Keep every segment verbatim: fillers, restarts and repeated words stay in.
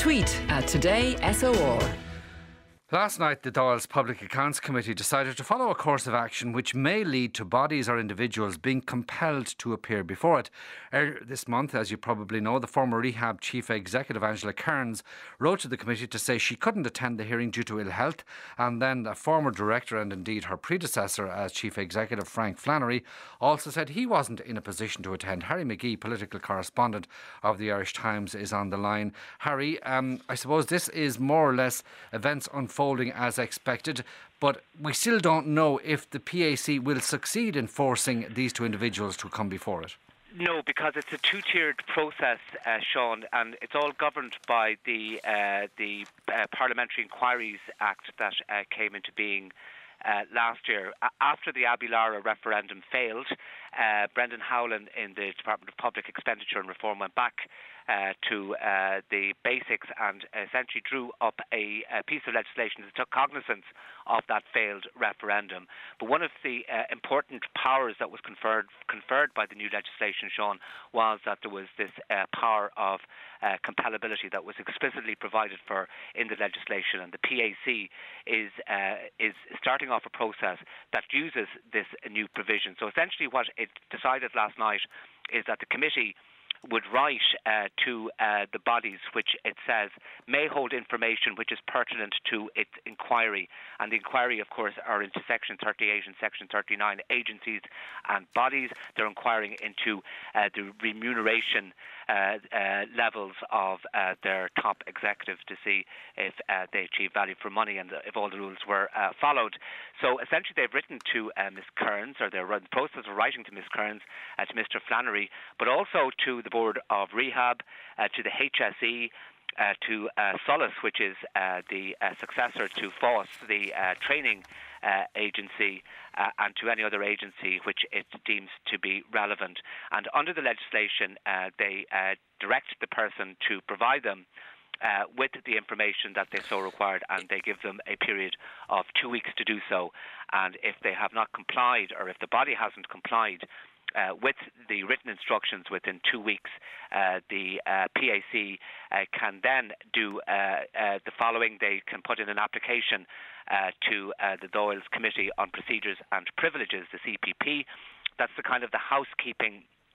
Tweet at Today S O R. Last night, the Dáil's Public Accounts Committee decided to follow a course of action which may lead to bodies or individuals being compelled to appear before it. Earlier this month, as you probably know, the former Rehab Chief Executive Angela Kearns wrote to the committee to say she couldn't attend the hearing due to ill health, and then a former director and indeed her predecessor as Chief Executive, Frank Flannery, also said he wasn't in a position to attend. Harry McGee, political correspondent of the Irish Times, is on the line. Harry, um, I suppose this is more or less events unfolding Folding as expected, but we still don't know if the P A C will succeed in forcing these two individuals to come before it. No, because it's a two-tiered process, uh, Sean, and it's all governed by the uh, the uh, Parliamentary Inquiries Act that uh, came into being Uh, last year. A- after the Abbey Lara referendum failed, uh, Brendan Howlin in the Department of Public Expenditure and Reform went back uh, to uh, the basics and essentially drew up a, a piece of legislation that took cognizance of that failed referendum. But one of the uh, important powers that was conferred conferred by the new legislation, Sean, was that there was this uh, power of uh, compellability that was explicitly provided for in the legislation, and the P A C is uh, is starting off a process that uses this new provision. So essentially what it decided last night is that the committee would write uh, to uh, the bodies which it says may hold information which is pertinent to its inquiry. And the inquiry, of course, are into Section thirty-eight and Section thirty-nine agencies and bodies. They're inquiring into uh, the remuneration uh, uh, levels of uh, their top executives to see if uh, they achieve value for money and if all the rules were uh, followed. So essentially they've written to uh, Miz Kearns, or they're in the process of writing to Miz Kearns, uh, to Mister Flannery, but also to the Board of Rehab, uh, to the H S E, uh, to uh, Solace, which is uh, the uh, successor to F O S, the uh, training uh, agency, uh, and to any other agency which it deems to be relevant. And under the legislation, uh, they uh, direct the person to provide them Uh, with the information that they so required, and they give them a period of two weeks to do so. And if they have not complied, or if the body hasn't complied uh, with the written instructions within two weeks, uh, the uh, P A C uh, can then do uh, uh, the following. They can put in an application uh, to uh, the Dáil's Committee on Procedures and Privileges, the C P P. That's the kind of the housekeeping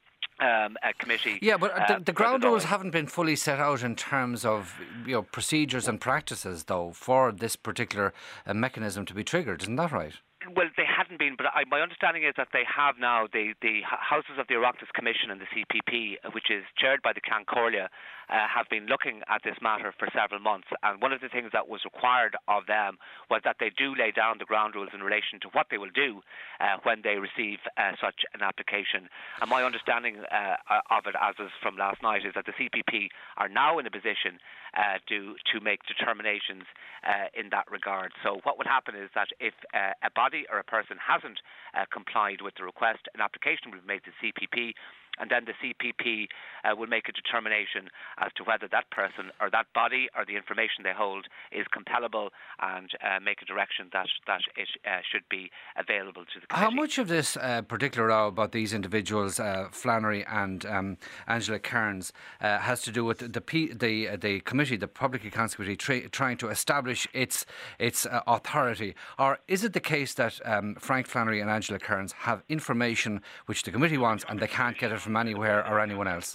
Um, a committee. Yeah, but the, uh, the ground rules haven't been fully set out in terms of, you know, procedures and practices, though, for this particular uh, mechanism to be triggered. Isn't that right? Well, they hadn't been, but I, my understanding is that they have now. The, the Houses of the Oireachtas Commission and the C P P, which is chaired by the Ceann Comhairle, uh, have been looking at this matter for several months. And one of the things that was required of them was that they do lay down the ground rules in relation to what they will do uh, when they receive uh, such an application. And my understanding uh, of it, as is from last night, is that the C P P are now in a position uh, to to make determinations uh, in that regard. So what would happen is that if uh, a body or a person hasn't uh, complied with the request, an application will be made to C P P, and then the C P P uh, will make a determination as to whether that person or that body or the information they hold is compellable, and uh, make a direction that, that it uh, should be available to the committee. How much of this uh, particular row about these individuals, uh, Flannery and um, Angela Kearns, uh, has to do with the P- the uh, the committee, the Public Accounts Committee, tra- trying to establish its its uh, authority, or is it the case that um, Frank Flannery and Angela Kearns have information which the committee wants and they can't get it from anywhere or anyone else?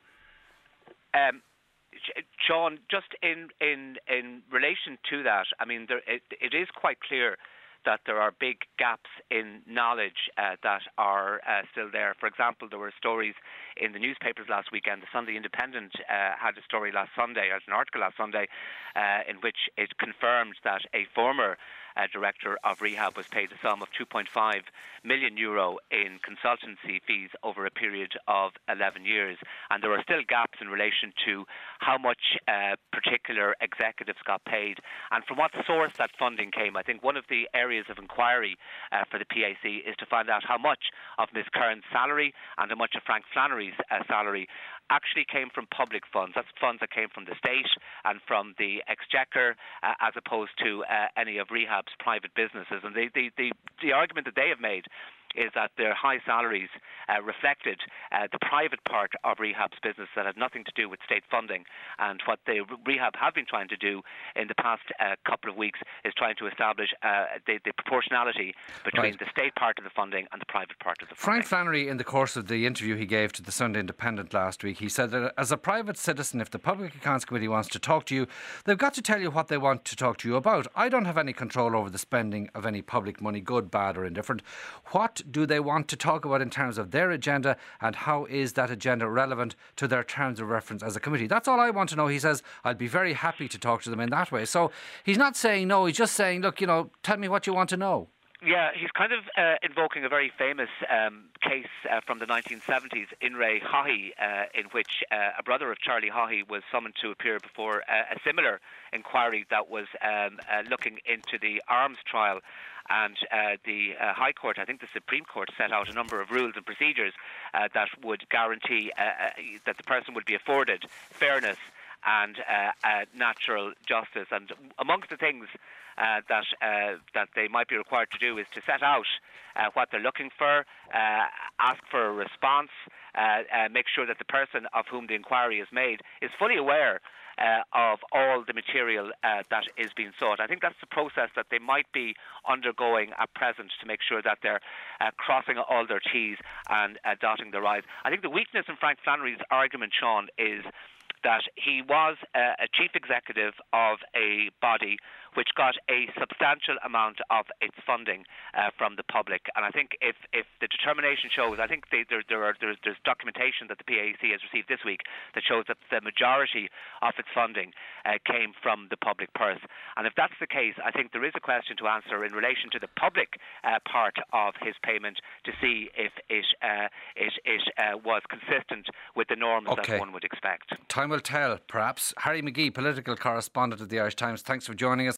Um, Sean, just in, in, in relation to that, I mean, there, it, it is quite clear that there are big gaps in knowledge uh, that are uh, still there. For example, there were stories in the newspapers last weekend. The Sunday Independent uh, had a story last Sunday, as an article last Sunday, uh, in which it confirmed that a former uh, director of rehab was paid a sum of two point five million euro in consultancy fees over a period of eleven years. And there are still gaps in relation to how much uh, particular executives got paid and from what source that funding came. I think one of the areas of inquiry uh, for the P A C is to find out how much of Miz Kearns' salary and how much of Frank Flannery's uh, salary actually came from public funds. That's funds that came from the state and from the Exchequer, uh, as opposed to uh, any of rehab's private businesses. And the, the, the, the argument that they have made is that their high salaries uh, reflected uh, the private part of rehab's business that had nothing to do with state funding. And what the rehab have been trying to do in the past uh, couple of weeks is trying to establish uh, the, the proportionality between right. the state part of the funding and the private part of the funding. Frank Flannery, in the course of the interview he gave to the Sunday Independent last week, he said that as a private citizen, if the Public Accounts Committee wants to talk to you, they've got to tell you what they want to talk to you about. I don't have any control over the spending of any public money, good, bad or indifferent. What do they want to talk about in terms of their agenda, and how is that agenda relevant to their terms of reference as a committee? That's all I want to know. He says, I'd be very happy to talk to them in that way. So he's not saying no, he's just saying, look, you know, tell me what you want to know. Yeah, he's kind of uh, invoking a very famous um, case uh, from the nineteen seventies, In re Haughey, uh, in which uh, a brother of Charlie Haughey was summoned to appear before uh, a similar inquiry that was um, uh, looking into the arms trial. And uh, the uh, High Court, I think the Supreme Court, set out a number of rules and procedures uh, that would guarantee uh, uh, that the person would be afforded fairness and uh, uh, natural justice. And amongst the things uh, that uh, that they might be required to do is to set out uh, what they're looking for, uh, ask for a response, uh, uh, make sure that the person of whom the inquiry is made is fully aware Uh, of all the material uh, that is being sought. I think that's the process that they might be undergoing at present to make sure that they're uh, crossing all their T's and uh, dotting their I's. I think the weakness in Frank Flannery's argument, Sean, is that he was uh, a chief executive of a body which got a substantial amount of its funding uh, from the public. And I think if, if the determination shows, I think they, there, there are, there's, there's documentation that the P A C has received this week that shows that the majority of its funding uh, came from the public purse. And if that's the case, I think there is a question to answer in relation to the public uh, part of his payment to see if it, uh, it, it uh, was consistent with the norms okay. that one would expect. Time will tell, perhaps. Harry McGee, political correspondent of the Irish Times, thanks for joining us.